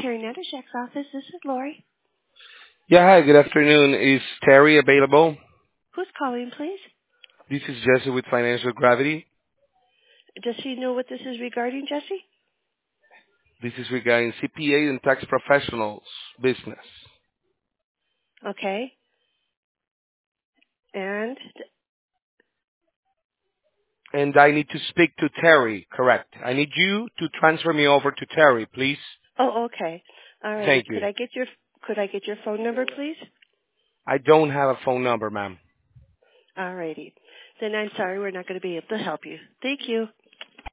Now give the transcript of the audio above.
Terry Nedishek's office. This is Lori. Yeah, hi, good afternoon. Is Terry available? Who's calling, please? This is Jesse with Financial Gravity. Does she know what this is regarding, Jesse? This is regarding CPA and tax professionals business. Okay. And, And I need to speak to Terry, correct. I need you to transfer me over to Terry, please. oh, okay. All righty. Thank you. Could I get your phone number, please? I don't have a phone number, ma'am. All righty. Then I'm sorry we're not going to be able to help you. Thank you.